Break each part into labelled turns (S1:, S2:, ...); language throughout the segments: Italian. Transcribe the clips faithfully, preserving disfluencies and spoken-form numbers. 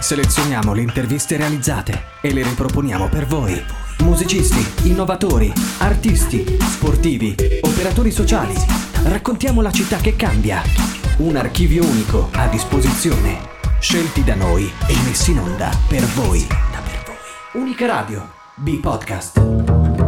S1: Selezioniamo le interviste realizzate e le riproponiamo per voi. Musicisti, innovatori, artisti, sportivi, operatori sociali. Raccontiamo la città che cambia. Un archivio unico a disposizione. Scelti da noi e messi in onda per voi. Unica Radio, B-Podcast.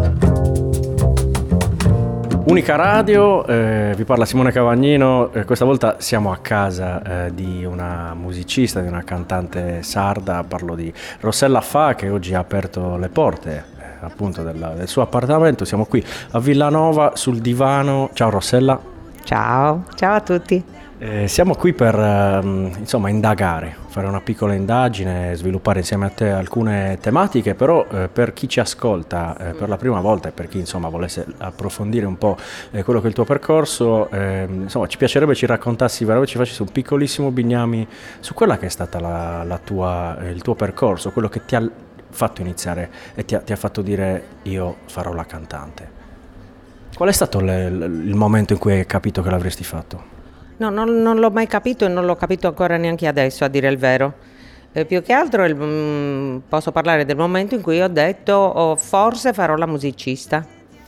S2: Unica Radio, eh, vi parla Simone Cavagnino, eh, questa volta siamo a casa eh, di una musicista, di una cantante sarda, parlo di Rossella Fa, che oggi ha aperto le porte eh, appunto del, del suo appartamento. Siamo qui a Villanova sul divano. Ciao Rossella.
S3: Ciao, ciao a tutti.
S2: Eh, siamo qui per eh, insomma indagare, fare una piccola indagine, sviluppare insieme a te alcune tematiche, però eh, per chi ci ascolta eh, per la prima volta e per chi insomma volesse approfondire un po' eh, quello che è il tuo percorso, eh, insomma ci piacerebbe ci raccontassi veramente, ci facessi un piccolissimo bignami su quella che è stata la, la tua, eh, il tuo percorso, quello che ti ha fatto iniziare e ti ha, ti ha fatto dire io farò la cantante. Qual è stato le, il momento in cui hai capito che l'avresti fatto?
S3: No, non, non l'ho mai capito e non l'ho capito ancora neanche adesso, a dire il vero. Eh, più che altro il, mh, posso parlare del momento in cui ho detto oh, forse farò la musicista.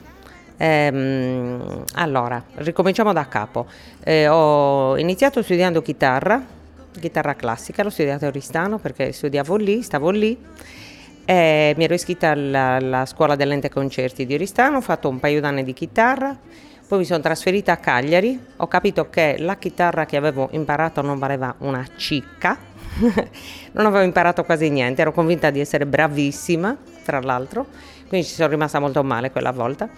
S3: Ehm, allora, ricominciamo da capo. Eh, ho iniziato studiando chitarra, chitarra classica, l'ho studiata a Oristano perché studiavo lì, stavo lì. Eh, mi ero iscritta alla, alla scuola dell'ente concerti di Oristano, ho fatto un paio d'anni di chitarra. Poi mi sono trasferita a Cagliari, ho capito che la chitarra che avevo imparato non valeva una cicca, non avevo imparato quasi niente, ero convinta di essere bravissima, tra l'altro, quindi ci sono rimasta molto male quella volta.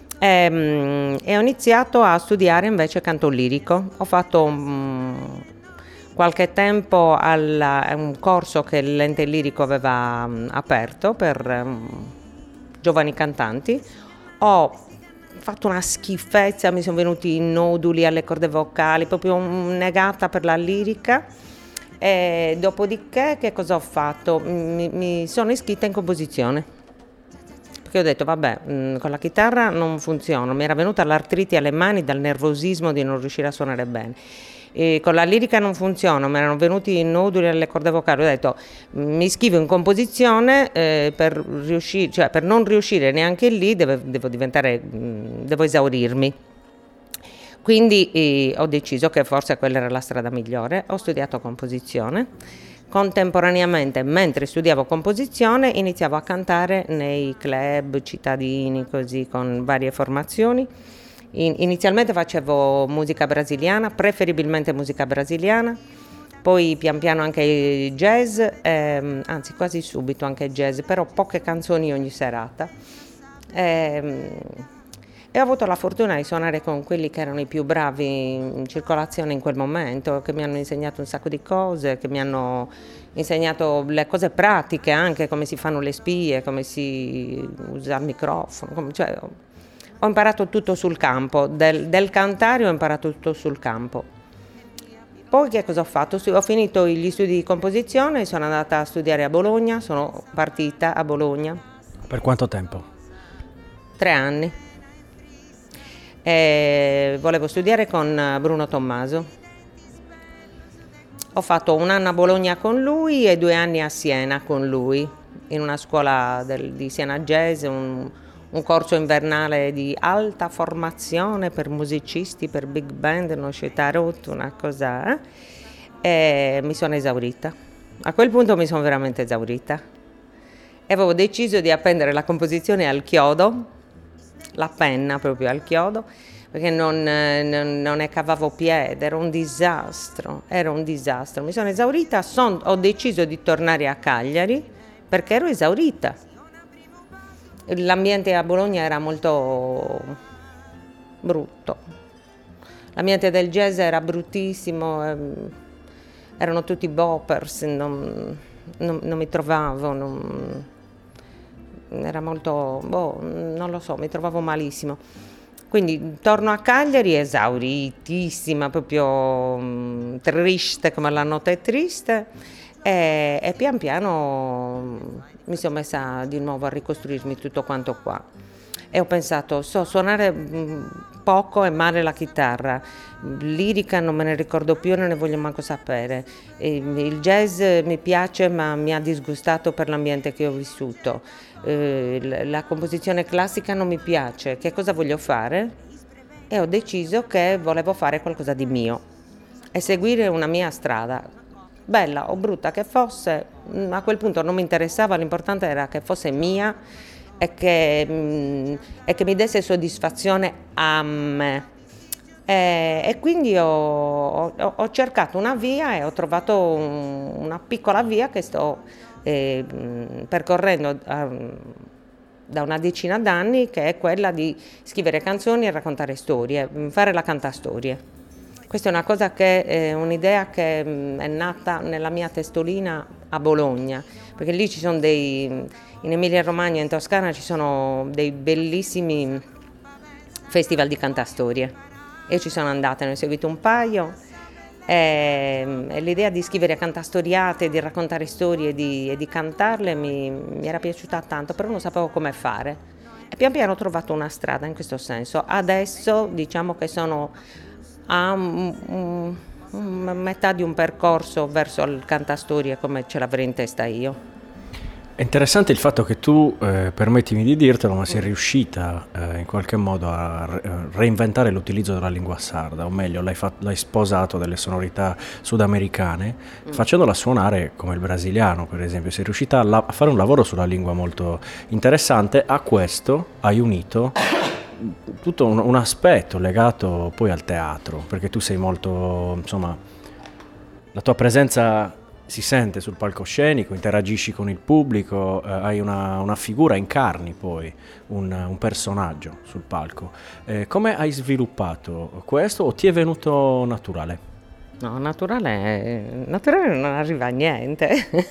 S3: E, e ho iniziato a studiare invece canto lirico, ho fatto um, qualche tempo alla, un corso che l'ente lirico aveva um, aperto per um, giovani cantanti, ho fatto una schifezza, mi sono venuti i noduli alle corde vocali, proprio negata per la lirica. E dopodiché che cosa ho fatto? Mi, mi sono iscritta in composizione, perché ho detto vabbè, mh, con la chitarra non funziona, mi era venuta l'artriti alle mani dal nervosismo di non riuscire a suonare bene. E con la lirica non funziona, mi erano venuti i noduli alle corde vocali, ho detto mi iscrivo in composizione eh, per riuscire, cioè per non riuscire neanche lì devo, devo diventare, devo esaurirmi. Quindi eh, ho deciso che forse quella era la strada migliore, ho studiato composizione. Contemporaneamente, mentre studiavo composizione, iniziavo a cantare nei club cittadini, così con varie formazioni. Inizialmente facevo musica brasiliana, preferibilmente musica brasiliana, poi pian piano anche jazz, ehm, anzi quasi subito anche jazz, però poche canzoni ogni serata. Ehm, e ho avuto la fortuna di suonare con quelli che erano i più bravi in circolazione in quel momento, che mi hanno insegnato un sacco di cose, che mi hanno insegnato le cose pratiche, anche come si fanno le spie, come si usa il microfono, come, cioè, ho imparato tutto sul campo, del, del cantare ho imparato tutto sul campo. Poi che cosa ho fatto? Ho finito gli studi di composizione, sono andata a studiare a Bologna, sono partita a Bologna.
S2: Per quanto tempo?
S3: Tre anni. E volevo studiare con Bruno Tommaso. Ho fatto un anno a Bologna con lui e due anni a Siena con lui, in una scuola del, di Siena Jazz, un un corso invernale di alta formazione per musicisti, per big band, uno scetarotto, una cosa, eh? E mi sono esaurita. A quel punto mi sono veramente esaurita. E avevo deciso di appendere la composizione al chiodo, la penna proprio al chiodo, perché non, non, non ne cavavo piede, era un disastro, era un disastro. Mi sono esaurita, son, ho deciso di tornare a Cagliari perché ero esaurita. L'ambiente a Bologna era molto brutto, l'ambiente del jazz era bruttissimo, ehm, erano tutti boppers, non, non, non mi trovavo, non, era molto, boh, non lo so, mi trovavo malissimo. Quindi torno a Cagliari esauritissima, proprio mh, triste come la notte è triste. E, e pian piano mi sono messa di nuovo a ricostruirmi tutto quanto qua e ho pensato, so suonare poco e male la chitarra. Lirica non me ne ricordo più, non ne voglio manco sapere. E il jazz mi piace, ma mi ha disgustato per l'ambiente che ho vissuto. Eh, la composizione classica non mi piace. Che cosa voglio fare? E ho deciso che volevo fare qualcosa di mio e seguire una mia strada. Bella o brutta che fosse, a quel punto non mi interessava, l'importante era che fosse mia e che, mh, e che mi desse soddisfazione a me. E, e quindi ho, ho, ho cercato una via e ho trovato un, una piccola via che sto eh, percorrendo a, da una decina d'anni, che è quella di scrivere canzoni e raccontare storie, fare la cantastorie. Questa è una cosa che è un'idea che è nata nella mia testolina a Bologna, perché lì ci sono dei, in Emilia Romagna e in Toscana ci sono dei bellissimi festival di cantastorie. Io ci sono andata, ne ho seguito un paio e, e l'idea di scrivere cantastoriate, di raccontare storie di, e di cantarle mi, mi era piaciuta tanto, però non sapevo come fare. E pian piano ho trovato una strada in questo senso. Adesso diciamo che sono a um, um, um, metà di un percorso verso il cantastorie come ce l'avrei in testa io.
S2: È interessante il fatto che tu, eh, permettimi di dirtelo, ma sei riuscita eh, in qualche modo a re- reinventare l'utilizzo della lingua sarda, o meglio, l'hai, fa- l'hai sposato delle sonorità sudamericane, mm. facendola suonare come il brasiliano, per esempio. Sei riuscita a, la- a fare un lavoro sulla lingua molto interessante. A questo hai unito tutto un, un aspetto legato poi al teatro, perché tu sei molto, insomma, la tua presenza si sente sul palcoscenico, interagisci con il pubblico, eh, hai una, una figura, incarni poi un, un personaggio sul palco. Eh, come hai sviluppato questo o ti è venuto naturale?
S3: No, naturale, naturale non arriva a niente.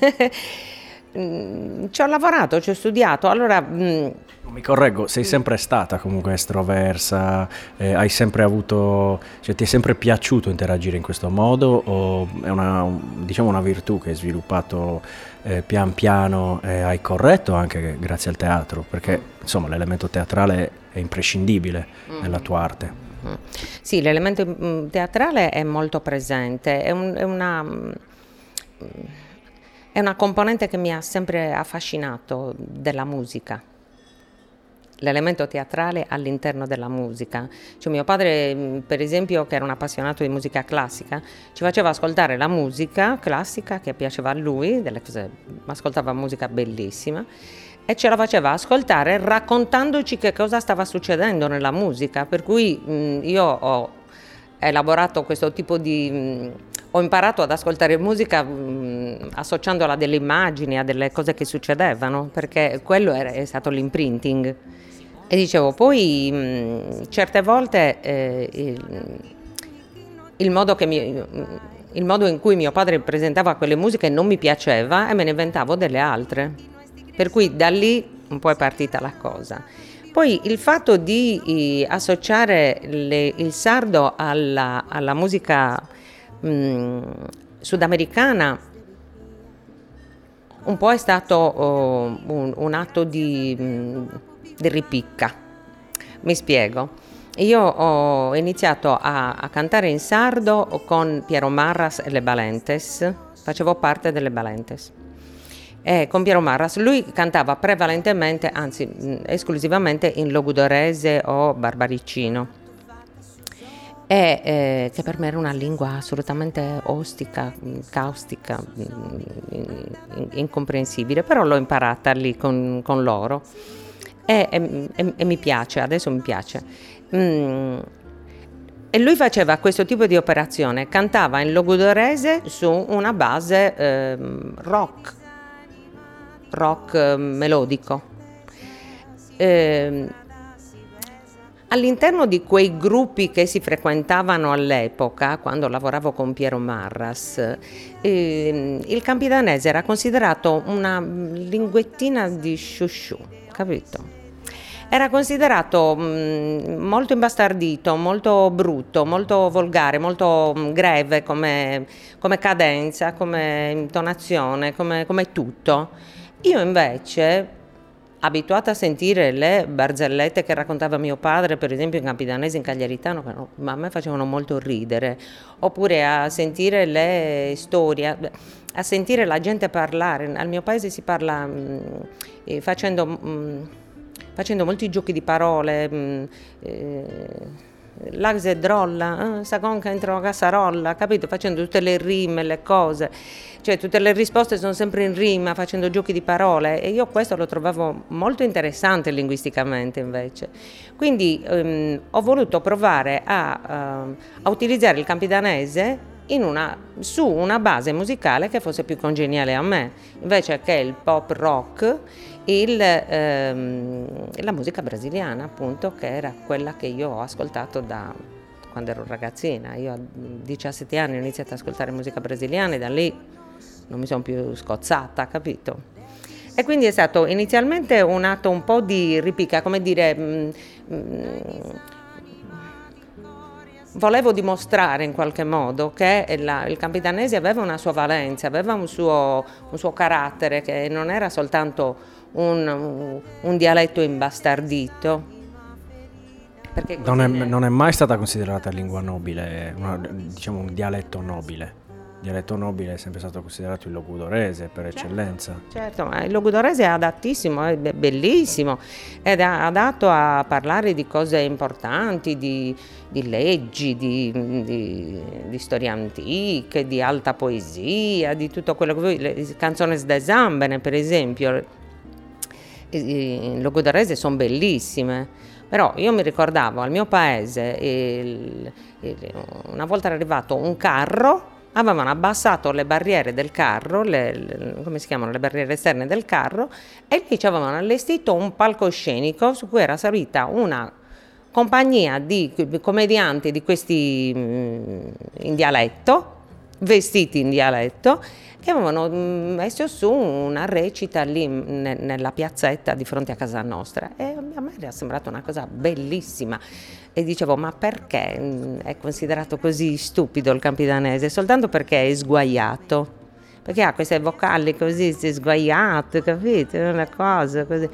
S3: Ci ho lavorato, ci ho studiato, allora... Mh,
S2: Mi correggo, sei sempre stata comunque estroversa, eh, hai sempre avuto, cioè ti è sempre piaciuto interagire in questo modo, o è una, diciamo una virtù che hai sviluppato eh, pian piano e hai corretto anche grazie al teatro, perché insomma l'elemento teatrale è imprescindibile mm. nella tua arte.
S3: Mm. Sì, l'elemento teatrale è molto presente, è, un, è una... È una componente che mi ha sempre affascinato della musica, l'elemento teatrale all'interno della musica. Cioè, mio padre, per esempio, che era un appassionato di musica classica, ci faceva ascoltare la musica classica che piaceva a lui, delle cose, ascoltava musica bellissima, e ce la faceva ascoltare raccontandoci che cosa stava succedendo nella musica, per cui mh, io ho elaborato questo tipo di... Mh, ho imparato ad ascoltare musica mh, associandola a delle immagini, a delle cose che succedevano, perché quello era, è stato l'imprinting. E dicevo, poi mh, certe volte eh, il, il, modo che mi, il modo in cui mio padre presentava quelle musiche non mi piaceva e me ne inventavo delle altre. Per cui da lì un po' è partita la cosa. Poi il fatto di eh, associare le, il sardo alla, alla musica mh, sudamericana un po' è stato oh, un, un atto di, mh, di ripicca. Mi spiego. Io ho iniziato a, a cantare in sardo con Piero Marras e le Balentes, facevo parte delle Balentes. E con Piero Marras lui cantava prevalentemente, anzi mh, esclusivamente in logudorese o barbaricino. E, eh, che per me era una lingua assolutamente ostica, caustica, incomprensibile, però l'ho imparata lì con, con loro e, e, e, e mi piace, adesso mi piace. Mm. E lui faceva questo tipo di operazione, cantava in logudorese su una base eh, rock, rock eh, melodico. Eh, All'interno di quei gruppi che si frequentavano all'epoca, quando lavoravo con Piero Marras, eh, il campidanese era considerato una linguettina di sciusciù, capito? Era considerato mh, molto imbastardito, molto brutto, molto volgare, molto mh, greve come, come cadenza, come intonazione, come, come tutto. Io invece abituata a sentire le barzellette che raccontava mio padre, per esempio in campidanese, in cagliaritano, che no, ma a me facevano molto ridere, oppure a sentire le storie, a sentire la gente parlare. Al mio paese si parla mh, eh, facendo, mh, facendo molti giochi di parole, mh, eh, l'axe drolla, eh, sa conca entro la cassarolla, capito? Facendo tutte le rime, le cose, cioè tutte le risposte sono sempre in rima, facendo giochi di parole, e io questo lo trovavo molto interessante linguisticamente invece. Quindi ehm, ho voluto provare a, uh, a utilizzare il campidanese in una, su una base musicale che fosse più congeniale a me, invece che il pop rock, il, ehm, la musica brasiliana, appunto, che era quella che io ho ascoltato da quando ero ragazzina. Io a diciassette anni ho iniziato ad ascoltare musica brasiliana e da lì non mi sono più scozzata, capito? E quindi è stato inizialmente un atto un po' di ripicca, come dire, mh, mh, volevo dimostrare in qualche modo che la, il campidanese aveva una sua valenza, aveva un suo, un suo carattere, che non era soltanto un, un, un dialetto imbastardito. Perché
S2: non, è, non è mai stata considerata lingua nobile, una, diciamo un dialetto nobile. Il dialetto nobile è sempre stato considerato il logudorese per
S3: certo,
S2: eccellenza.
S3: Certo, ma il logudorese è adattissimo, è bellissimo, è adatto a parlare di cose importanti, di, di leggi, di, di, di storie antiche, di alta poesia, di tutto quello che voi, le canzoni de Zambene per esempio, il logudorese sono bellissime. Però io mi ricordavo al mio paese, il, il, una volta era arrivato un carro, avevano abbassato le barriere del carro, le, le, come si chiamano, le barriere esterne del carro, e lì ci avevano allestito un palcoscenico su cui era salita una compagnia di commedianti di questi mh, in dialetto, vestiti in dialetto, che avevano messo su una recita lì ne, nella piazzetta di fronte a casa nostra, e a me era sembrata una cosa bellissima. E dicevo, ma perché è considerato così stupido il campidanese? Soltanto perché è sguaiato, perché ha queste vocali così, si è sguaiato, capito? È una cosa così.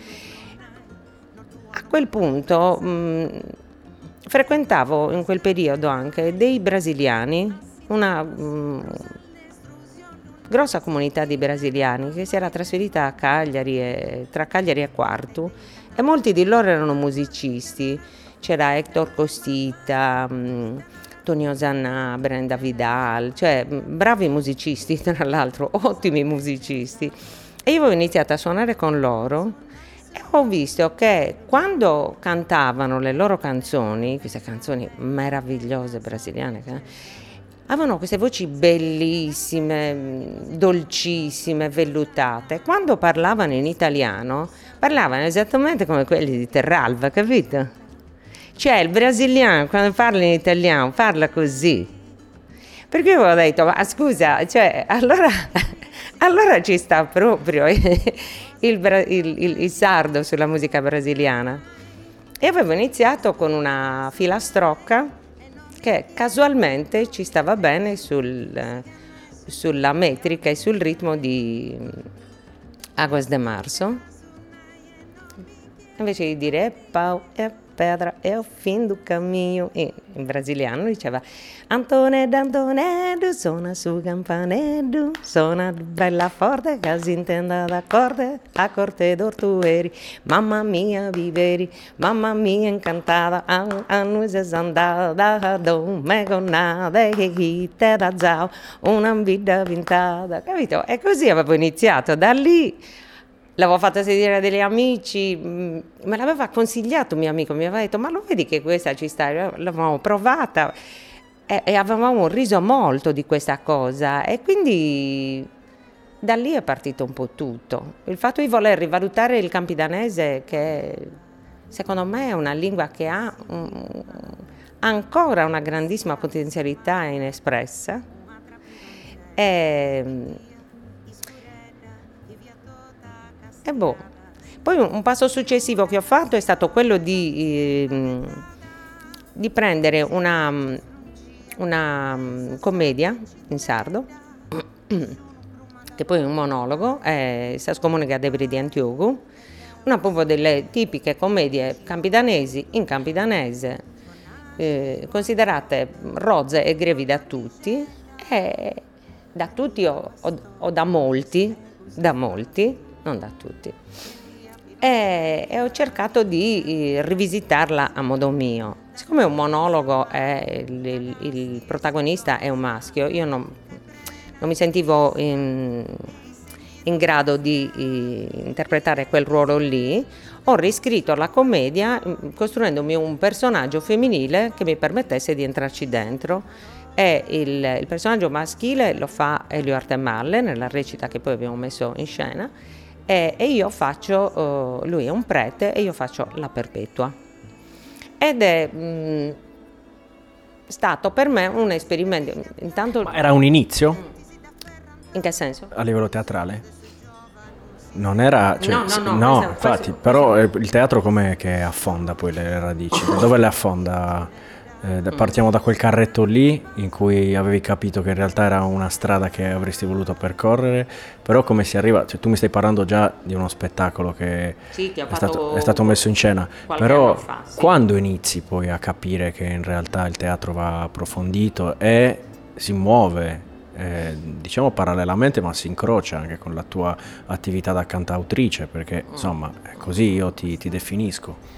S3: A quel punto mh, frequentavo in quel periodo anche dei brasiliani, una mh, grossa comunità di brasiliani che si era trasferita a Cagliari, e, tra Cagliari e Quartu, e molti di loro erano musicisti. C'era Hector Costita, mh, Tonio Zanna, Brenda Vidal, cioè bravi musicisti, tra l'altro, ottimi musicisti. E io ho iniziato a suonare con loro e ho visto che quando cantavano le loro canzoni, queste canzoni meravigliose brasiliane, avevano queste voci bellissime, dolcissime, vellutate. Quando parlavano in italiano, parlavano esattamente come quelli di Terralva, capito? Cioè il brasiliano quando parla in italiano parla così. Per cui ho detto, ma scusa, cioè allora, allora ci sta proprio il, il, il, il sardo sulla musica brasiliana. E avevo iniziato con una filastrocca che casualmente ci stava bene sul, sulla metrica e sul ritmo di Águas de Março. Invece di dire e pau e pedra è il fin do cammino, in brasiliano diceva Antonello, Antonello, suona su campanello, suona bella forte, che si intenda d'accordo, a corte d'ortueri, mamma mia viveri, mamma mia incantada, a, a noi si andata, non me con nada, che chi te da zao, una vita pintata, capito? E così avevo iniziato, da lì. L'avevo fatta sentire a degli amici, me l'aveva consigliato un mio amico, mi aveva detto ma lo vedi che questa ci sta, l'avevamo provata e, e avevamo riso molto di questa cosa, e quindi da lì è partito un po' tutto. Il fatto di voler rivalutare il campidanese, che secondo me è una lingua che ha um, ancora una grandissima potenzialità inespressa, e, E boh. Poi un, un passo successivo che ho fatto è stato quello di, eh, di prendere una, una commedia in sardo, che poi è un monologo, è Sas Comunica Debri di Antiogu, una proprio delle tipiche commedie campidanesi in campidanese, eh, considerate rozze e grevi da tutti, e da tutti o, o, o da molti, da molti, non da tutti. E, e ho cercato di eh, rivisitarla a modo mio. Siccome un monologo è il, il, il protagonista è un maschio, io non, non mi sentivo in, in grado di eh, interpretare quel ruolo lì, ho riscritto la commedia costruendomi un personaggio femminile che mi permettesse di entrarci dentro, e il, il personaggio maschile lo fa Elio Artemalle nella recita che poi abbiamo messo in scena, e, e io faccio, uh, lui è un prete e io faccio la Perpetua, ed è mh, stato per me un esperimento. Intanto,
S2: ma era un inizio?
S3: In che senso?
S2: A livello teatrale? Non era, cioè,
S3: no, no, no,
S2: no
S3: questo,
S2: infatti,
S3: questo,
S2: però questo. Il teatro com'è che affonda poi le radici? Dove le affonda? Eh, partiamo da quel carretto lì in cui avevi capito che in realtà era una strada che avresti voluto percorrere, però come si arriva? Cioè, tu mi stai parlando già di uno spettacolo che,
S3: sì, che
S2: è, stato, è stato messo in scena, però
S3: fa, sì.
S2: Quando inizi poi a capire che in realtà il teatro va approfondito e si muove, eh, diciamo parallelamente, ma si incrocia anche con la tua attività da cantautrice, perché insomma così io ti, ti definisco.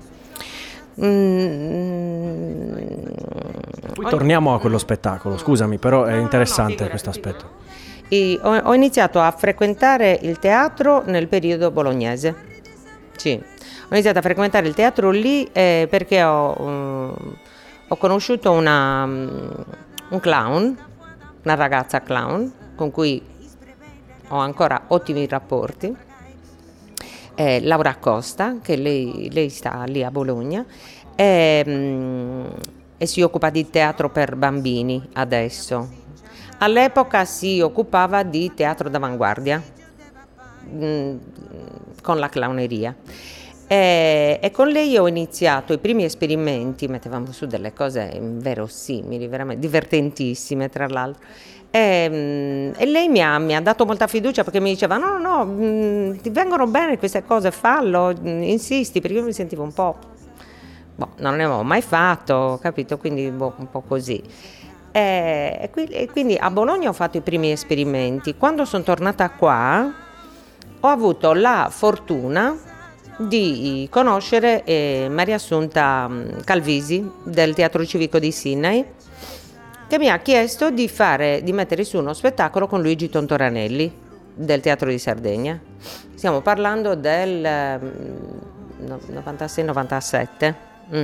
S3: Mm.
S2: Poi torniamo a quello spettacolo, scusami, però è interessante
S3: no, no,
S2: questo aspetto.
S3: E ho, ho iniziato a frequentare il teatro nel periodo bolognese. Sì, ho iniziato a frequentare il teatro lì eh, perché ho, um, ho conosciuto una, um, un clown, una ragazza clown con cui ho ancora ottimi rapporti. Eh, Laura Costa, che lei, lei sta lì a Bologna e, mm, e si occupa di teatro per bambini adesso. All'epoca si occupava di teatro d'avanguardia mh, con la clowneria, e, e con lei ho iniziato i primi esperimenti, mettevamo su delle cose inverosimili, veramente divertentissime tra l'altro. E, e lei mi ha, mi ha dato molta fiducia, perché mi diceva no no no mh, ti vengono bene queste cose, fallo, mh, insisti, perché io mi sentivo un po' boh, non ne avevo mai fatto, capito, quindi boh, un po' così. E, e, qui, e quindi a Bologna ho fatto i primi esperimenti. Quando sono tornata qua ho avuto la fortuna di conoscere eh, Maria Assunta Calvisi del Teatro Civico di Sinai, che mi ha chiesto di fare, di mettere su uno spettacolo con Luigi Tontoranelli del Teatro di Sardegna. Stiamo parlando del novantasei novantasette. Mm.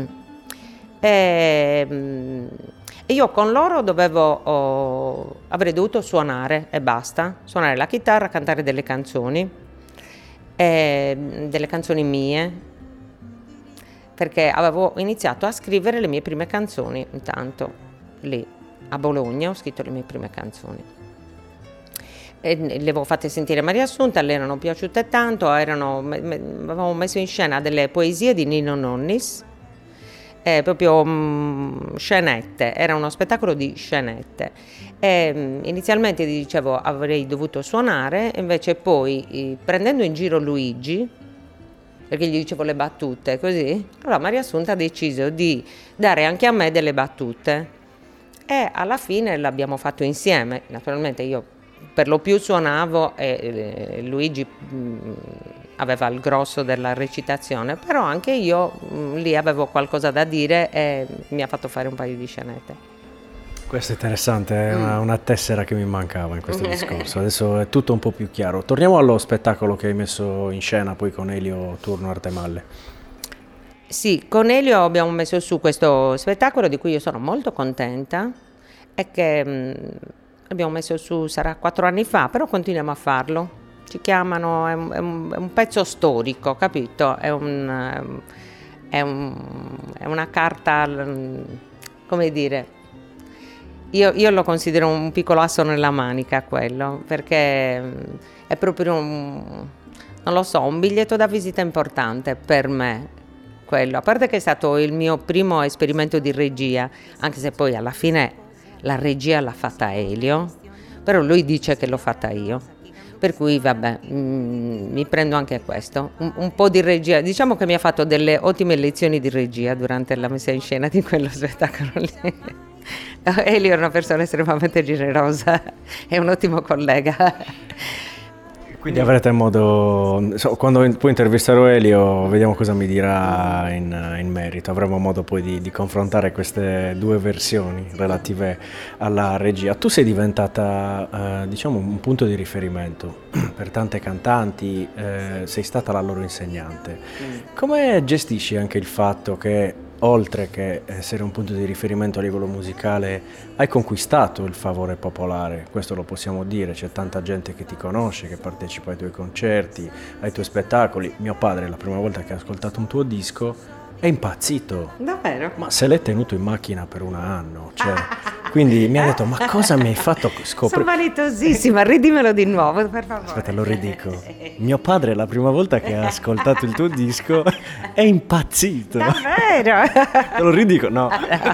S3: E, e io con loro dovevo, oh, avrei dovuto suonare e basta, suonare la chitarra, cantare delle canzoni, e, delle canzoni mie, perché avevo iniziato a scrivere le mie prime canzoni intanto lì. A Bologna ho scritto le mie prime canzoni e le avevo fatte sentire a Maria Assunta, le erano piaciute tanto, erano, me, me, avevamo messo in scena delle poesie di Nino Nonnis, eh, proprio mh, scenette, era uno spettacolo di scenette. E, mh, inizialmente dicevo avrei dovuto suonare, invece poi eh, prendendo in giro Luigi, perché gli dicevo le battute così, allora Maria Assunta ha deciso di dare anche a me delle battute. E alla fine l'abbiamo fatto insieme. Naturalmente io per lo più suonavo e eh, Luigi mh, aveva il grosso della recitazione, però anche io mh, lì avevo qualcosa da dire e mi ha fatto fare un paio di scenette.
S2: Questo è interessante, è una, una tessera che mi mancava in questo discorso. Adesso è tutto un po' più chiaro. Torniamo allo spettacolo che hai messo in scena poi con Elio Turno Artemalle.
S3: Sì, con Elio abbiamo messo su questo spettacolo di cui io sono molto contenta e che mh, abbiamo messo su, sarà quattro anni fa, però continuiamo a farlo. Ci chiamano, è un, è un, è un pezzo storico, capito? È, un, è, un, è una carta, come dire, io, io lo considero un piccolo asso nella manica quello, perché è proprio un, non lo so, un biglietto da visita importante per me. Quello, a parte che è stato il mio primo esperimento di regia, anche se poi alla fine la regia l'ha fatta Elio, però lui dice che l'ho fatta io. Per cui vabbè, mm, mi prendo anche questo, un, un po' di regia. Diciamo che mi ha fatto delle ottime lezioni di regia durante la messa in scena di quello spettacolo lì. Elio è una persona estremamente generosa, è un ottimo collega.
S2: Quindi avrete modo, so, quando poi intervisterò Elio, vediamo cosa mi dirà in, in merito, avremo modo poi di, di confrontare queste due versioni relative alla regia. Tu sei diventata, eh, diciamo, un punto di riferimento per tante cantanti, eh, sei stata la loro insegnante. Come gestisci anche il fatto che, oltre che essere un punto di riferimento a livello musicale, hai conquistato il favore popolare? Questo lo possiamo dire, c'è tanta gente che ti conosce, che partecipa ai tuoi concerti, ai tuoi spettacoli. Mio padre, la prima volta che ha ascoltato un tuo disco, è impazzito.
S3: Davvero?
S2: Ma se l'è tenuto in macchina per un anno, cioè, quindi mi ha detto: ma cosa mi hai fatto scoprire?
S3: Sono vanitosissima, ridimelo di nuovo, per favore.
S2: Aspetta, lo ridico. Mio padre, la prima volta che ha ascoltato il tuo disco, è impazzito.
S3: Davvero?
S2: Te lo ridico? No.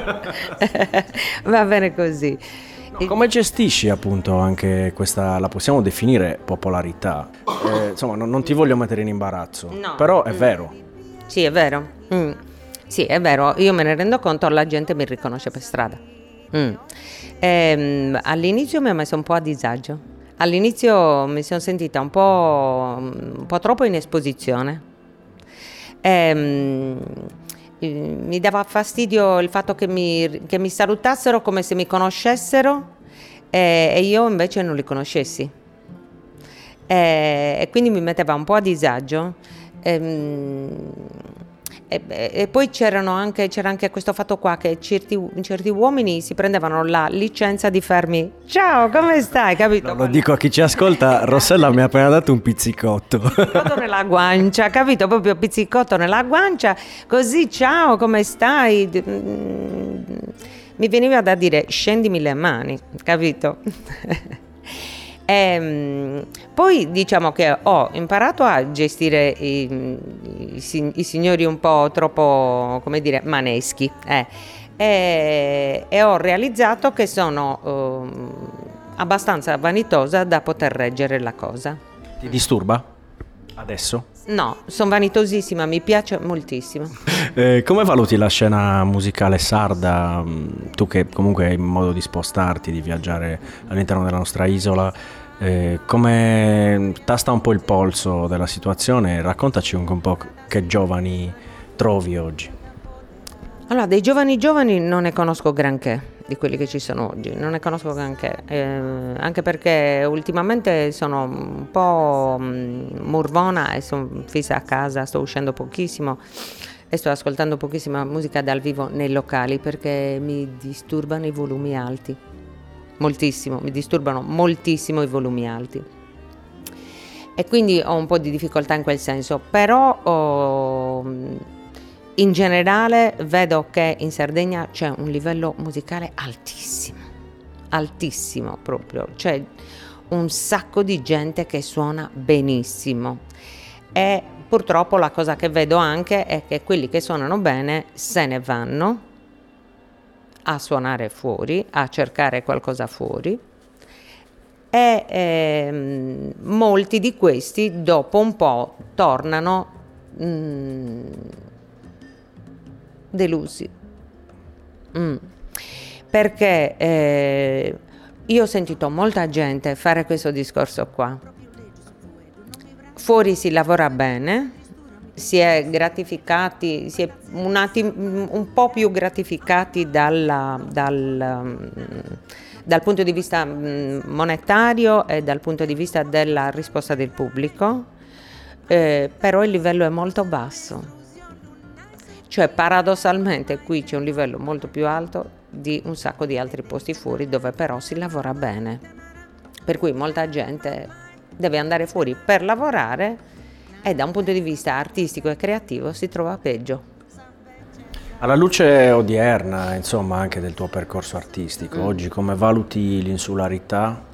S3: Va bene così.
S2: No, come gestisci appunto anche questa, la possiamo definire popolarità? Eh, insomma, non, non ti voglio mettere in imbarazzo,
S3: No.
S2: però è vero.
S3: Sì, è vero. Mm. Sì, è vero, io me ne rendo conto, la gente mi riconosce per strada. Mm. Ehm, all'inizio mi ha messo un po' a disagio. All'inizio mi sono sentita un po', un po' troppo in esposizione. Ehm, mi dava fastidio il fatto che mi, che mi salutassero come se mi conoscessero e, e io invece non li conoscessi. E, e quindi mi metteva un po' a disagio. Ehm, E, e poi c'erano anche, c'era anche questo fatto qua che certi, certi uomini si prendevano la licenza di farmi ciao, come stai, capito?
S2: No, lo dico a chi ci ascolta, Rossella mi ha appena dato un pizzicotto.
S3: Pizzicotto nella guancia, capito? Proprio pizzicotto nella guancia, così ciao, come stai? Mi veniva da dire scendimi le mani, capito? E, poi diciamo che ho imparato a gestire i, i, i signori un po' troppo, come dire, maneschi eh. e, e ho realizzato che sono uh, abbastanza vanitosa da poter reggere la cosa.
S2: Ti disturba adesso?
S3: No, sono vanitosissima, mi piace moltissimo.
S2: Eh, come valuti la scena musicale sarda? Tu che comunque hai modo di spostarti, di viaggiare all'interno della nostra isola, eh, come tasta un po' il polso della situazione? Raccontaci un, un po' che giovani trovi oggi.
S3: Allora, dei giovani giovani non ne conosco granché, di quelli che ci sono oggi, non ne conosco granché, eh, anche perché ultimamente sono un po' murvona e sono fissa a casa, sto uscendo pochissimo e sto ascoltando pochissima musica dal vivo nei locali perché mi disturbano i volumi alti, moltissimo, mi disturbano moltissimo i volumi alti. E quindi ho un po' di difficoltà in quel senso, però ho... in generale vedo che in Sardegna c'è un livello musicale altissimo, altissimo proprio, c'è un sacco di gente che suona benissimo e purtroppo la cosa che vedo anche è che quelli che suonano bene se ne vanno a suonare fuori, a cercare qualcosa fuori e eh, molti di questi dopo un po' tornano mh, delusi mm. perché eh, io ho sentito molta gente fare questo discorso qua. Fuori si lavora bene, si è gratificati, si è un, attimo, un po' più gratificati dalla, dal, dal punto di vista monetario e dal punto di vista della risposta del pubblico, eh, però il livello è molto basso. Cioè paradossalmente qui c'è un livello molto più alto di un sacco di altri posti fuori dove però si lavora bene. Per cui molta gente deve andare fuori per lavorare e da un punto di vista artistico e creativo si trova peggio.
S2: Alla luce odierna, insomma, anche del tuo percorso artistico,
S3: Mm.
S2: oggi come valuti l'insularità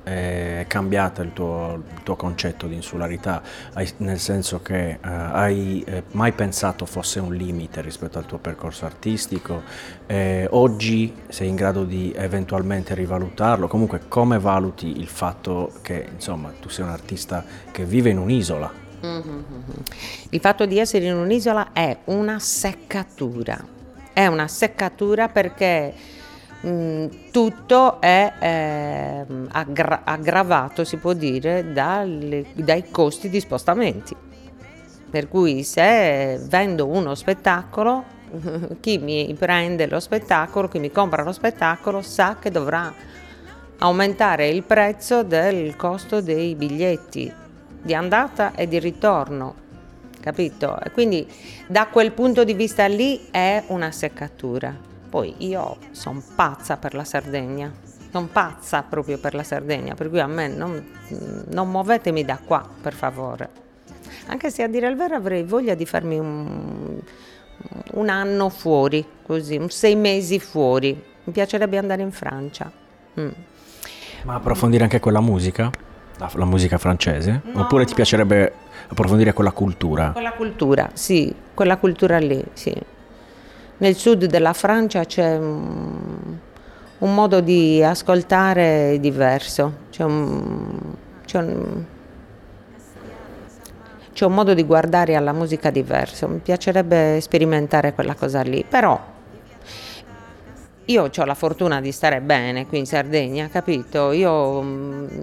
S2: è cambiato il tuo, il tuo concetto di insularità, hai, nel senso che uh, hai eh, mai pensato fosse un limite rispetto al tuo percorso artistico? Eh, oggi sei in grado di eventualmente rivalutarlo? Comunque, come valuti il fatto che insomma tu sei un artista che vive in un'isola?
S3: Mm-hmm. Il fatto di essere in un'isola è una seccatura, è una seccatura perché mh, tutto è eh, aggra- aggravato, si può dire, dalle, dai costi di spostamenti. Per cui se vendo uno spettacolo, chi mi prende lo spettacolo, chi mi compra lo spettacolo sa che dovrà aumentare il prezzo del costo dei biglietti di andata e di ritorno, capito? E quindi da quel punto di vista lì è una seccatura. Poi io sono pazza per la Sardegna, sono pazza proprio per la Sardegna, per cui a me non, non muovetemi da qua, per favore. Anche se a dire il vero avrei voglia di farmi un, un anno fuori, così, un sei mesi fuori. Mi piacerebbe andare in Francia. Mm.
S2: Ma approfondire anche quella musica? La, la musica francese? No. Oppure ti piacerebbe approfondire quella cultura?
S3: Quella cultura, sì, quella cultura lì, sì. Nel sud della Francia c'è un, un modo di ascoltare diverso, c'è un, c'è, un, c'è un modo di guardare alla musica diverso. Mi piacerebbe sperimentare quella cosa lì, però io ho la fortuna di stare bene qui in Sardegna, capito? Io mh,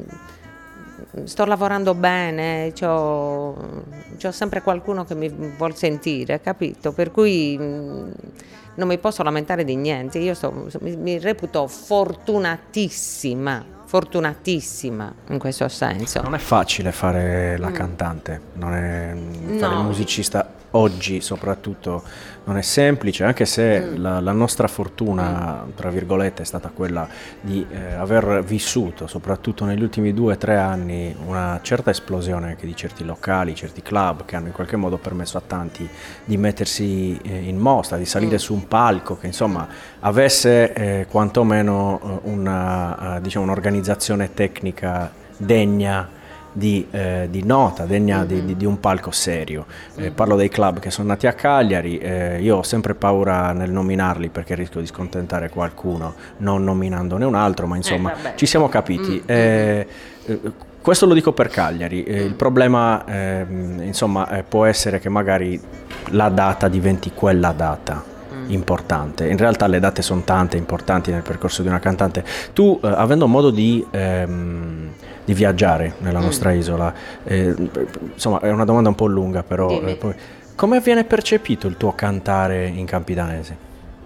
S3: sto lavorando bene, c'ho, c'ho sempre qualcuno che mi vuol sentire, capito? Per cui mh, non mi posso lamentare di niente. Io sto, mi, mi reputo fortunatissima, fortunatissima in questo senso.
S2: Non è facile fare la cantante, non è fare
S3: No.
S2: il musicista oggi soprattutto non è semplice, anche se mm. la, la nostra fortuna, tra virgolette, è stata quella di eh, aver vissuto, soprattutto negli ultimi due o tre anni, una certa esplosione anche di certi locali, certi club che hanno in qualche modo permesso a tanti di mettersi eh, in mostra, di salire mm. su un palco che insomma avesse eh, quantomeno una, uh, diciamo, un'organizzazione tecnica degna Di, eh, di nota, degna mm-hmm. di, di, di un palco serio. Eh, mm-hmm. Parlo dei club che sono nati a Cagliari, eh, io ho sempre paura nel nominarli perché rischio di scontentare qualcuno non nominandone un altro, ma insomma eh, ci siamo capiti. Mm-hmm. Eh, eh, questo lo dico per Cagliari, eh, il problema eh, insomma eh, può essere che magari la data diventi quella data importante. In realtà le date sono tante importanti nel percorso di una cantante. Tu eh, avendo modo di ehm, di viaggiare nella nostra mm. isola, eh, insomma è una domanda un po' lunga, però eh, poi, come viene percepito il tuo cantare in campidanese?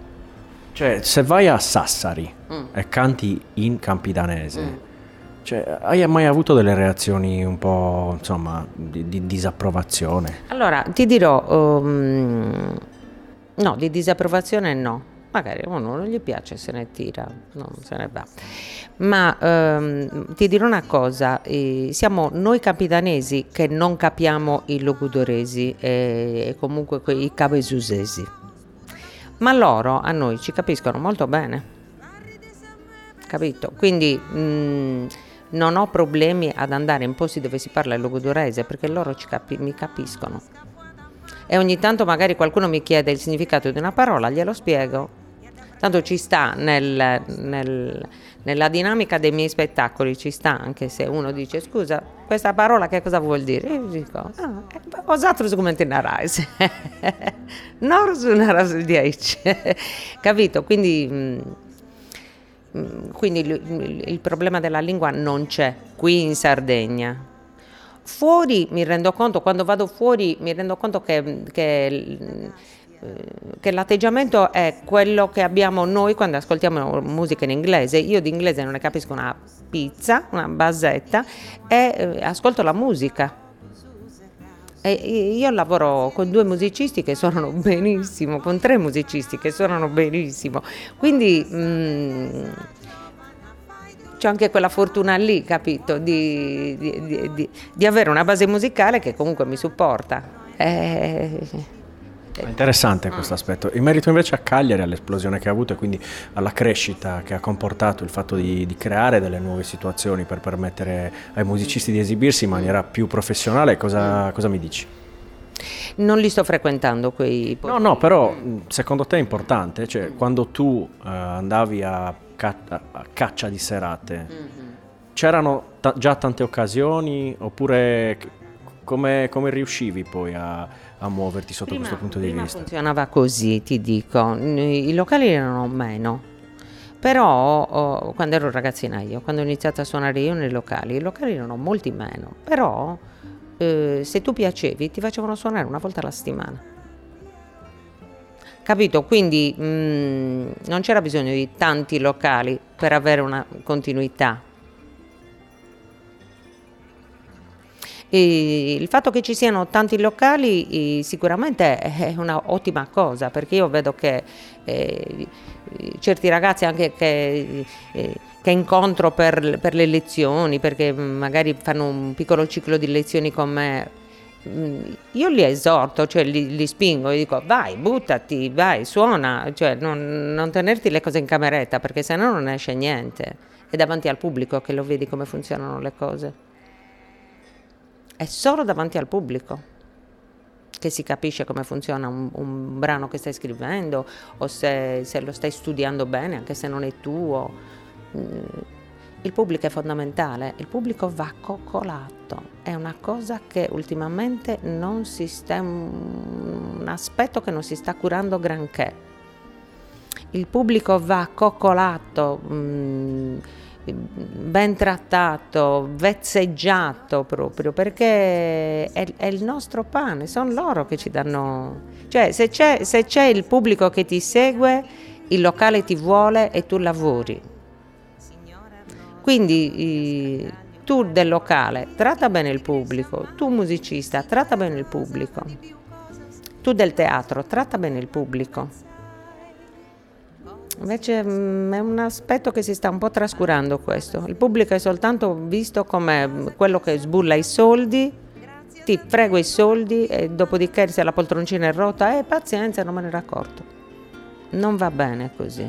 S2: Cioè, se vai a Sassari mm. e canti in campidanese, mm. cioè, hai mai avuto delle reazioni un po', insomma, di, di disapprovazione?
S3: Allora, ti dirò, um, no, di disapprovazione no. Magari a uno non gli piace, se ne tira, non se ne va. Ma ehm, ti dirò una cosa, eh, siamo noi campidanesi che non capiamo i logudoresi e, e comunque i cabesusesi, ma loro a noi ci capiscono molto bene, capito? Quindi mh, non ho problemi ad andare in posti dove si parla il logudorese perché loro ci capi- mi capiscono. E ogni tanto magari qualcuno mi chiede il significato di una parola, glielo spiego. Tanto ci sta nel, nel, nella dinamica dei miei spettacoli, ci sta anche se uno dice scusa, questa parola che cosa vuol dire? Io dico, ah, osatelo come na reis, non su una rasu dieci, capito? Quindi, quindi il, il problema della lingua non c'è qui in Sardegna. Fuori mi rendo conto, quando vado fuori mi rendo conto che, che che l'atteggiamento è quello che abbiamo noi quando ascoltiamo musica in inglese. Io di inglese non ne capisco una pizza, una basetta, e eh, ascolto la musica. E io lavoro con due musicisti che suonano benissimo, con tre musicisti che suonano benissimo, quindi mh, c'è anche quella fortuna lì, capito, di, di, di, di avere una base musicale che comunque mi supporta. E,
S2: Interessante questo aspetto. In merito invece a Cagliari, all'esplosione che ha avuto e quindi alla crescita che ha comportato il fatto di, di creare delle nuove situazioni per permettere ai musicisti di esibirsi in maniera più professionale, cosa, cosa mi dici?
S3: Non li sto frequentando quei posti.
S2: No, no, però secondo te è importante? Cioè, quando tu eh, andavi a, ca- a caccia di serate, mm-hmm. c'erano ta- già tante occasioni oppure come, come riuscivi poi a, a muoverti sotto prima, questo punto di
S3: prima
S2: vista?
S3: Funzionava così, ti dico, i locali erano meno, però oh, quando ero ragazzina io, quando ho iniziato a suonare io nei locali, i locali erano molti meno, però eh, se tu piacevi ti facevano suonare una volta alla settimana. Capito? Quindi mh, non c'era bisogno di tanti locali per avere una continuità. E il fatto che ci siano tanti locali eh, sicuramente è una ottima cosa, perché io vedo che eh, certi ragazzi anche che, eh, che incontro per, per le lezioni, perché magari fanno un piccolo ciclo di lezioni con me, io li esorto, cioè li, li spingo, gli dico vai, buttati, vai, suona, cioè non, non tenerti le cose in cameretta, perché sennò non esce niente, è davanti al pubblico che lo vedi come funzionano le cose. È solo davanti al pubblico che si capisce come funziona un, un brano che stai scrivendo o se, se lo stai studiando bene, anche se non è tuo. Il pubblico è fondamentale, il pubblico va coccolato, è una cosa che ultimamente non si sta, un aspetto che non si sta curando granché. Il pubblico va coccolato, mh, ben trattato, vezzeggiato proprio, perché è, è il nostro pane, sono loro che ci danno, cioè se c'è, se c'è il pubblico che ti segue, il locale ti vuole e tu lavori. Quindi eh, tu del locale tratta bene il pubblico, tu musicista tratta bene il pubblico, tu del teatro tratta bene il pubblico. Invece mh, è un aspetto che si sta un po' trascurando questo. Il pubblico è soltanto visto come quello che sbulla i soldi, ti frego i soldi e dopodiché se la poltroncina è rotta, eh pazienza, non me ne ero accorto. Non va bene così.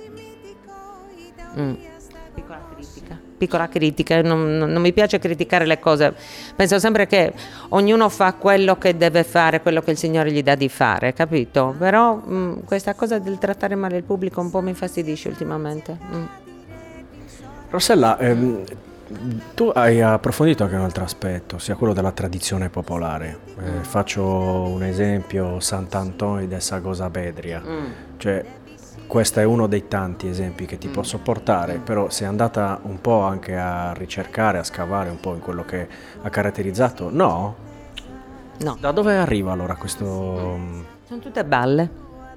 S3: Mm. Piccola critica. Piccola critica, non, non mi piace criticare le cose, penso sempre che ognuno fa quello che deve fare, quello che il Signore gli dà di fare, capito? Però mh, questa cosa del trattare male il pubblico un po' mi infastidisce ultimamente. Mm.
S2: Rossella, ehm, tu hai approfondito anche un altro aspetto, sia quello della tradizione popolare. Eh, faccio un esempio, Sant'Antonio de Sagosapedria, mm. cioè questo è uno dei tanti esempi che ti posso portare, però sei andata un po' anche a ricercare, a scavare un po' in quello che ha caratterizzato, no?
S3: No.
S2: Da dove arriva allora questo...
S3: Sono tutte balle.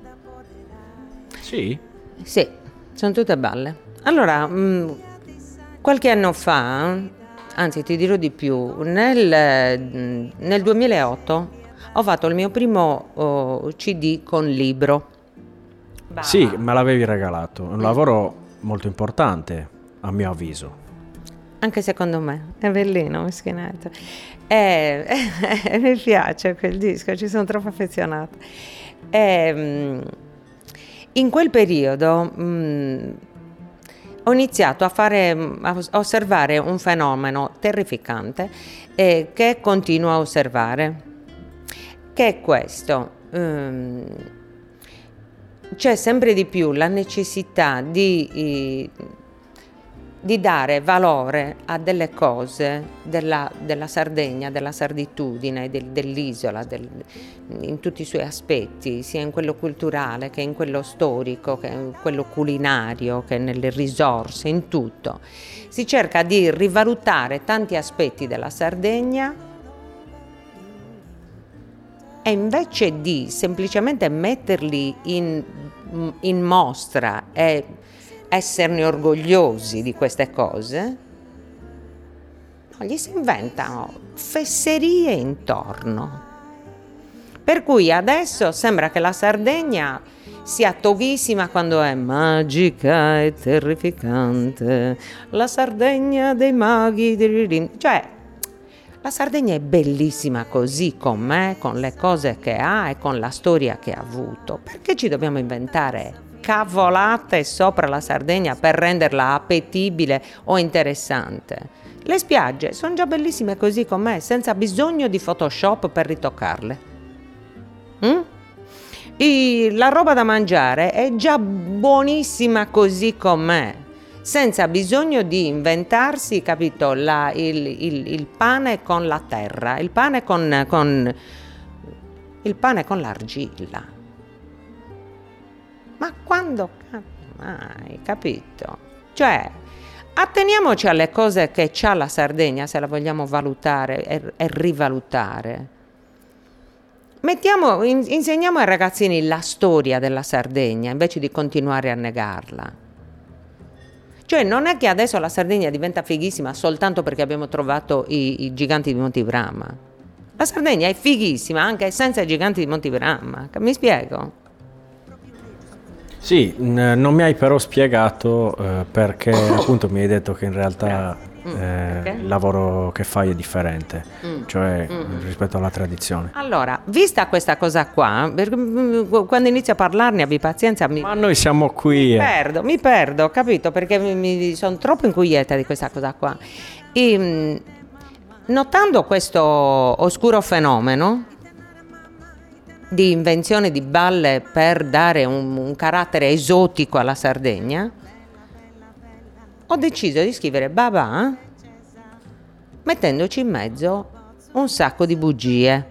S2: Sì?
S3: Sì, sono tutte balle. Allora, mh, qualche anno fa, anzi ti dirò di più, nel, nel duemilaotto ho fatto il mio primo oh, C D con libro. Bah.
S2: Sì, me l'avevi regalato, un lavoro molto importante a mio avviso.
S3: Anche secondo me, è bellino, meschinetto. Eh, eh, mi piace quel disco, ci sono troppo affezionata. Eh, in quel periodo mh, ho iniziato a fare, a osservare un fenomeno terrificante eh, che continuo a osservare, che è questo. Um, C'è sempre di più la necessità di, di dare valore a delle cose della, della Sardegna, della sarditudine, del, dell'isola, del, in tutti i suoi aspetti, sia in quello culturale che in quello storico, che in quello culinario, che nelle risorse, in tutto. Si cerca di rivalutare tanti aspetti della Sardegna e invece di semplicemente metterli in, in mostra e esserne orgogliosi di queste cose, no, gli si inventano fesserie intorno. Per cui adesso sembra che la Sardegna sia toghissima quando è magica e terrificante, la Sardegna dei maghi, cioè La Sardegna è bellissima così com'è, con le cose che ha e con la storia che ha avuto. Perché ci dobbiamo inventare cavolate sopra la Sardegna per renderla appetibile o interessante? Le spiagge sono già bellissime così com'è, senza bisogno di Photoshop per ritoccarle. Mm? I, la roba da mangiare è già buonissima così com'è, senza bisogno di inventarsi, capito, la, il, il, il pane con la terra, il pane con, con il pane con l'argilla. Ma quando mai, capito? Cioè, atteniamoci alle cose che c'ha la Sardegna, se la vogliamo valutare e, e rivalutare. Mettiamo, in, insegniamo ai ragazzini la storia della Sardegna invece di continuare a negarla. Cioè, non è che adesso la Sardegna diventa fighissima soltanto perché abbiamo trovato i, i giganti di Montebrama. La Sardegna è fighissima anche senza i giganti di Montebrama. Mi spiego?
S2: Sì, n- non mi hai però spiegato eh, perché appunto mi hai detto che in realtà
S3: Mm,
S2: eh, il lavoro che fai è differente,
S3: Mm.
S2: cioè
S3: Mm.
S2: rispetto alla tradizione.
S3: Allora, vista questa cosa qua, perché, mm, quando inizio a parlarne abbi pazienza, mi,
S2: Ma noi siamo qui.
S3: mi
S2: eh.
S3: perdo, mi perdo, capito? Perché mi, mi sono troppo inquieta di questa cosa qua. E, mm, notando questo oscuro fenomeno di invenzione di balle per dare un, un carattere esotico alla Sardegna, ho deciso di scrivere Babà mettendoci in mezzo un sacco di bugie,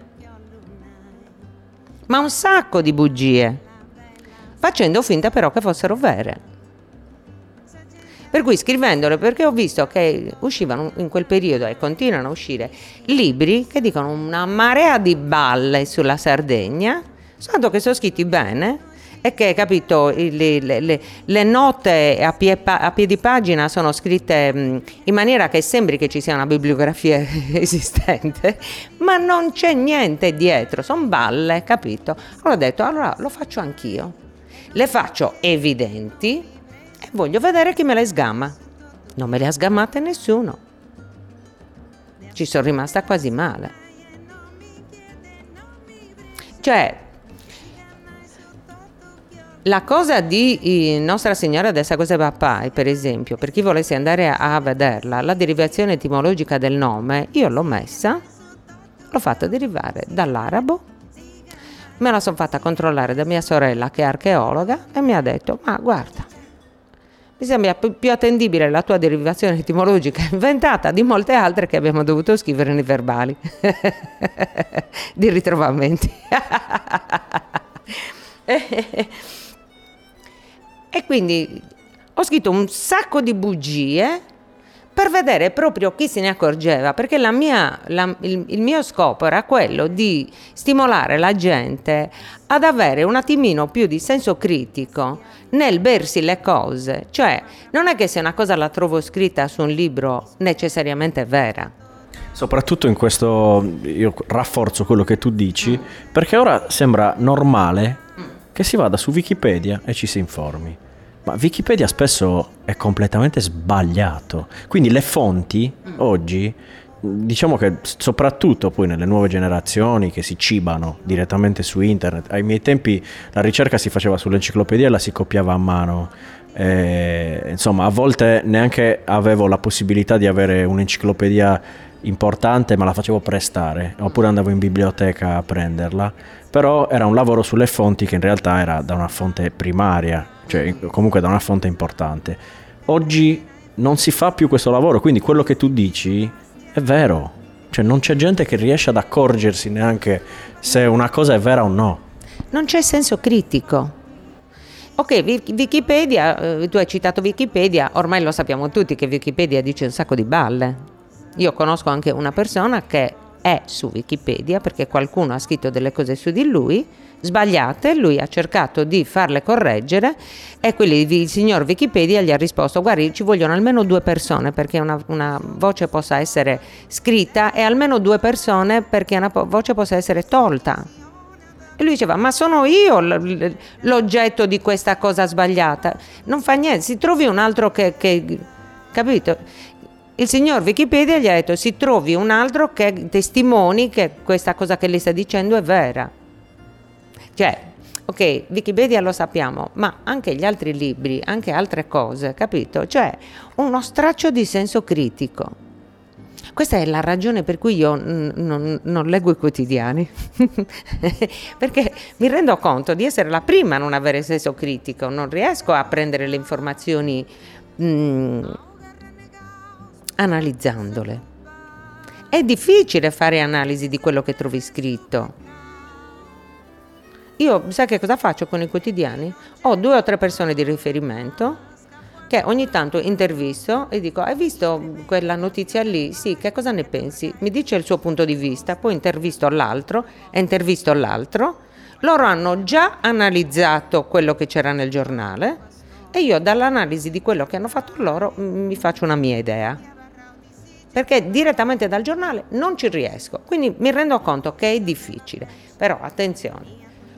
S3: ma un sacco di bugie, facendo finta però che fossero vere. Per cui scrivendole, perché ho visto che uscivano in quel periodo e continuano a uscire libri che dicono una marea di balle sulla Sardegna, soltanto che sono scritti bene e che, capito, le, le, le, le note a, pie, a piedi pagina sono scritte mh, in maniera che sembri che ci sia una bibliografia esistente, ma non c'è niente dietro, sono balle, capito? Allora ho detto, allora lo faccio anch'io, le faccio evidenti e voglio vedere chi me le sgamma. Non me le ha sgammate nessuno, ci sono rimasta quasi male. Cioè, la cosa di Nostra Signora del Sacro Papai, per esempio, per chi volesse andare a, a vederla, la derivazione etimologica del nome, io l'ho messa, l'ho fatta derivare dall'arabo, me la sono fatta controllare da mia sorella che è archeologa e mi ha detto, ma guarda, mi sembra più, più attendibile la tua derivazione etimologica inventata di molte altre che abbiamo dovuto scrivere nei verbali di ritrovamenti. E quindi ho scritto un sacco di bugie per vedere proprio chi se ne accorgeva, perché la mia, la, il, il mio scopo era quello di stimolare la gente ad avere un attimino più di senso critico nel bersi le cose. Cioè, non è che se una cosa la trovo scritta su un libro necessariamente è vera.
S2: Soprattutto in questo, io rafforzo quello che tu dici, perché ora sembra normale che si vada su Wikipedia e ci si informi. Ma Wikipedia spesso è completamente sbagliato. Quindi le fonti oggi, diciamo che soprattutto poi nelle nuove generazioni che si cibano direttamente su internet, ai miei tempi la ricerca si faceva sull'enciclopedia e la si copiava a mano. E, insomma, a volte neanche avevo la possibilità di avere un'enciclopedia importante, ma la facevo prestare, oppure andavo in biblioteca a prenderla. Però era un lavoro sulle fonti che in realtà era da una fonte primaria, cioè comunque da una fonte importante. Oggi non si fa più questo lavoro, quindi quello che tu dici è vero, cioè non c'è gente che riesce ad accorgersi neanche se una cosa è vera o no.
S3: Non c'è senso critico. Ok, Wikipedia, eh, tu hai citato Wikipedia, ormai lo sappiamo tutti che Wikipedia dice un sacco di balle. Io conosco anche una persona che è su Wikipedia perché qualcuno ha scritto delle cose su di lui sbagliate, lui ha cercato di farle correggere e quelli, il signor Wikipedia gli ha risposto: guardi, ci vogliono almeno due persone perché una, una voce possa essere scritta e almeno due persone perché una voce possa essere tolta. E lui diceva: ma sono io l'oggetto di questa cosa sbagliata. Non fa niente, si trovi un altro che, che capito? Il signor Wikipedia gli ha detto: si trovi un altro che testimoni che questa cosa che lei sta dicendo è vera. Cioè, ok, Wikipedia lo sappiamo, ma anche gli altri libri, anche altre cose, capito? Cioè, uno straccio di senso critico. Questa è la ragione per cui io n- non, non leggo i quotidiani, perché mi rendo conto di essere la prima a non avere senso critico, non riesco a prendere le informazioni mh, analizzandole. È difficile fare analisi di quello che trovi scritto. Io, sai che cosa faccio con i quotidiani? Ho due o tre persone di riferimento che ogni tanto intervisto e dico: hai visto quella notizia lì? Sì, che cosa ne pensi? Mi dice il suo punto di vista, poi intervisto l'altro e intervisto l'altro. Loro hanno già analizzato quello che c'era nel giornale e io dall'analisi di quello che hanno fatto loro mi faccio una mia idea. Perché direttamente dal giornale non ci riesco, quindi mi rendo conto che è difficile. Però attenzione,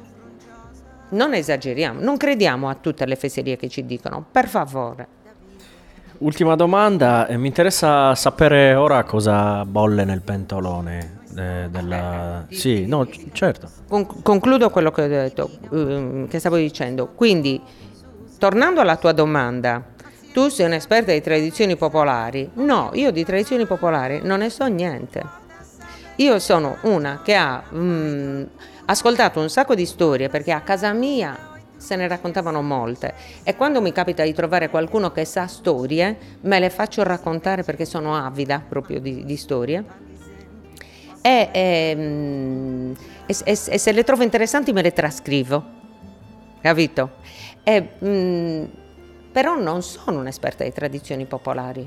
S3: non esageriamo, non crediamo a tutte le fesserie che ci dicono, per favore.
S2: Ultima domanda, eh, mi interessa sapere ora cosa bolle nel pentolone eh, della... Sì, no, c- certo.
S3: Con- concludo quello che ho detto, ehm, che stavo dicendo. Quindi, tornando alla tua domanda, tu sei un'esperta di tradizioni popolari? No, io di tradizioni popolari non ne so niente. Io sono una che ha... Mm, ascoltato un sacco di storie, perché a casa mia se ne raccontavano molte, e quando mi capita di trovare qualcuno che sa storie me le faccio raccontare perché sono avida proprio di, di storie e, e, e, e, e se le trovo interessanti me le trascrivo, capito? E, mh, però non sono un'esperta di tradizioni popolari,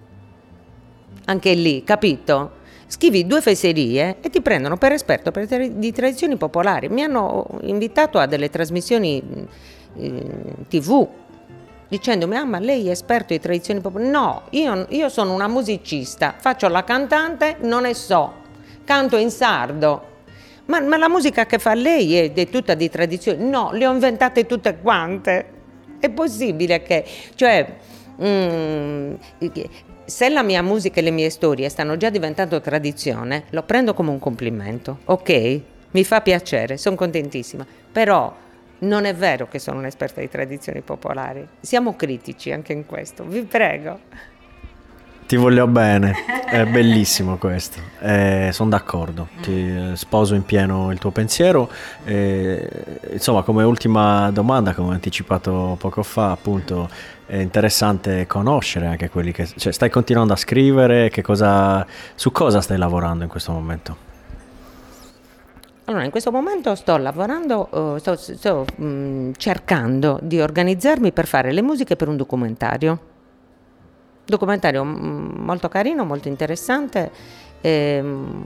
S3: anche lì, capito? Scrivi due fesserie e ti prendono per esperto per tra- di tradizioni popolari. Mi hanno invitato a delle trasmissioni eh, tivù dicendomi: ah, ma lei è esperto di tradizioni popolari? No, io, io sono una musicista, faccio la cantante, non ne so, canto in sardo. Ma, ma la musica che fa lei è, è tutta di tradizioni? No, le ho inventate tutte quante. È possibile che... Cioè... Mm, se la mia musica e le mie storie stanno già diventando tradizione, lo prendo come un complimento, ok? Mi fa piacere, sono contentissima, però non è vero che sono un'esperta di tradizioni popolari. Siamo critici anche in questo, vi prego.
S2: Ti voglio bene, è bellissimo questo, eh, sono d'accordo, ti sposo in pieno il tuo pensiero. Eh, insomma, come ultima domanda, come ho anticipato poco fa, appunto, è interessante conoscere anche quelli che... Cioè, stai continuando a scrivere, che cosa, su cosa stai lavorando in questo momento?
S3: Allora, in questo momento sto lavorando, uh, sto, sto mh, cercando di organizzarmi per fare le musiche per un documentario. Documentario molto carino, molto interessante, ehm,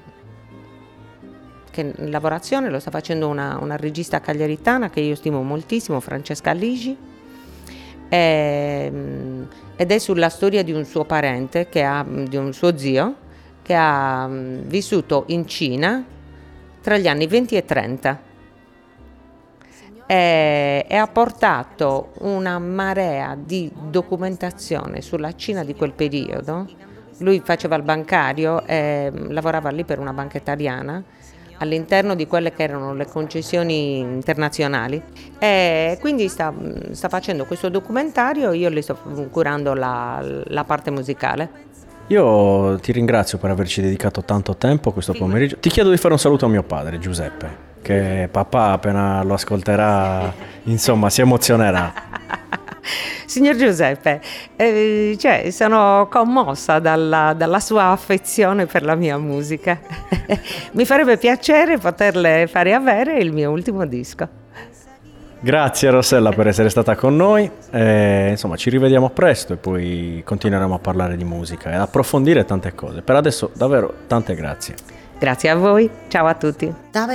S3: che in lavorazione lo sta facendo una, una regista cagliaritana che io stimo moltissimo, Francesca Ligi, ehm, ed è sulla storia di un suo parente, che ha, di un suo zio, che ha vissuto in Cina tra gli anni venti e trenta. E, e ha portato una marea di documentazione sulla Cina di quel periodo. Lui faceva il bancario e lavorava lì per una banca italiana all'interno di quelle che erano le concessioni internazionali, e quindi sta, sta facendo questo documentario. Io le sto curando la, la parte musicale.
S2: Io ti ringrazio per averci dedicato tanto tempo questo pomeriggio. Ti chiedo di fare un saluto a mio padre, Giuseppe, che papà appena lo ascolterà, insomma, si emozionerà.
S3: Signor Giuseppe, eh, cioè, sono commossa dalla, dalla sua affezione per la mia musica. Mi farebbe piacere poterle fare avere il mio ultimo disco.
S2: Grazie Rossella per essere stata con noi, eh, insomma ci rivediamo presto e poi continueremo a parlare di musica e approfondire tante cose. Per adesso davvero tante grazie. Grazie
S3: a voi, ciao a tutti.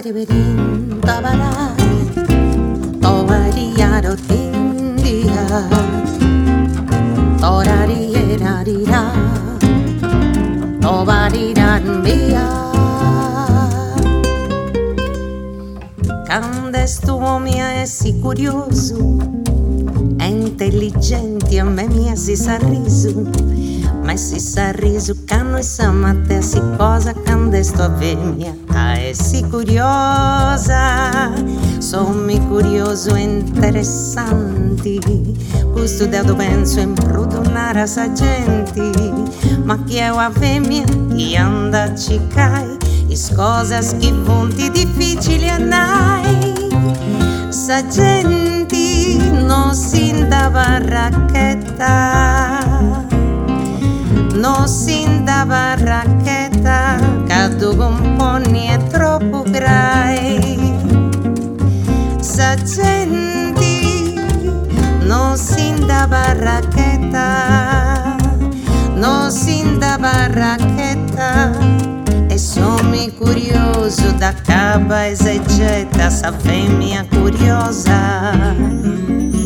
S4: Quando stuo mia esi curioso e intelligente, a me mi esi sorriso, ma si sorriso che noi siamo a te, si cosa che sto a vemia, ah, è si curiosa, sommi curioso e interessanti, questo dato penso in produrre sa gente, ma chi è a vemia, chi anda a cicai, is cose schivonti difficili a nai, sa gente non si andava racchetta, non si andava racchetta, cado con ponni è troppo grai, sa gente non si andava racchetta, non si andava racchetta, e sommi curioso da capa e segetta, sa femmina curiosa.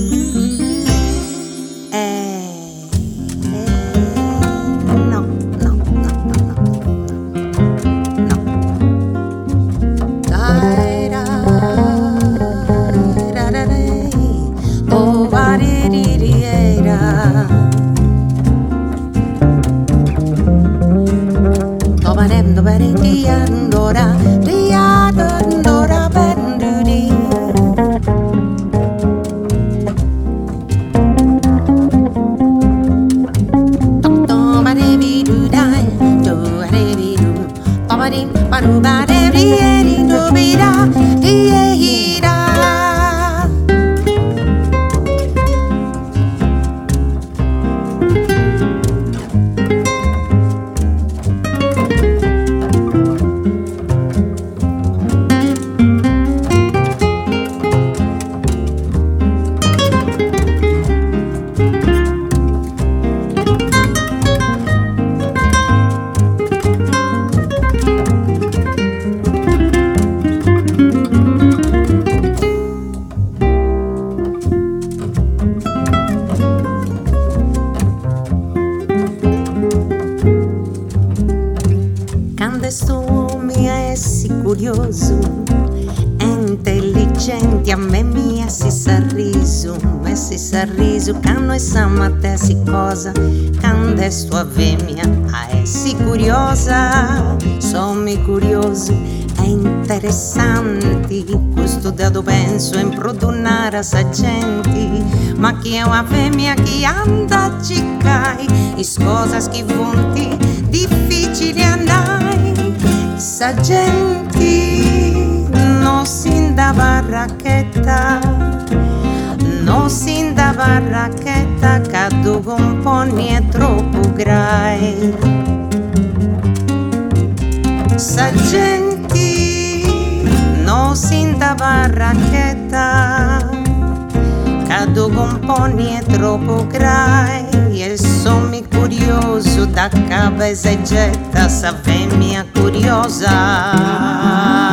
S4: Curioso e intelligente, a me mi si sorriso, me si sorriso, che noi siamo a te si cosa, quando sto a vemia, a essi curiosa, sommi curioso e interessanti, questo dato penso in produrre sa gente, ma chi è una femmina chi anda a ciccai, is cosa schivonti, difficili andai, sa gente non si andava racchetta, non si andava racchetta, cado con ponni è troppo grai, sa gente non si andava racchetta, cado con ponni è troppo grai, e sommi curioso da capa e segetta, sa femmina curiosa.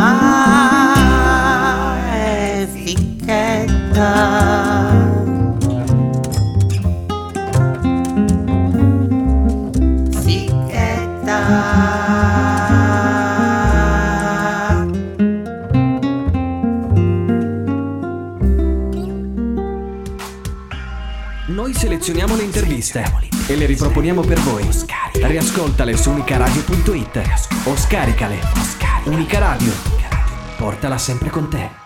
S1: Noi selezioniamo le interviste e le riproponiamo per voi. Riascoltale su unicaradio punto it o scaricale. Unica Radio, portala sempre con te.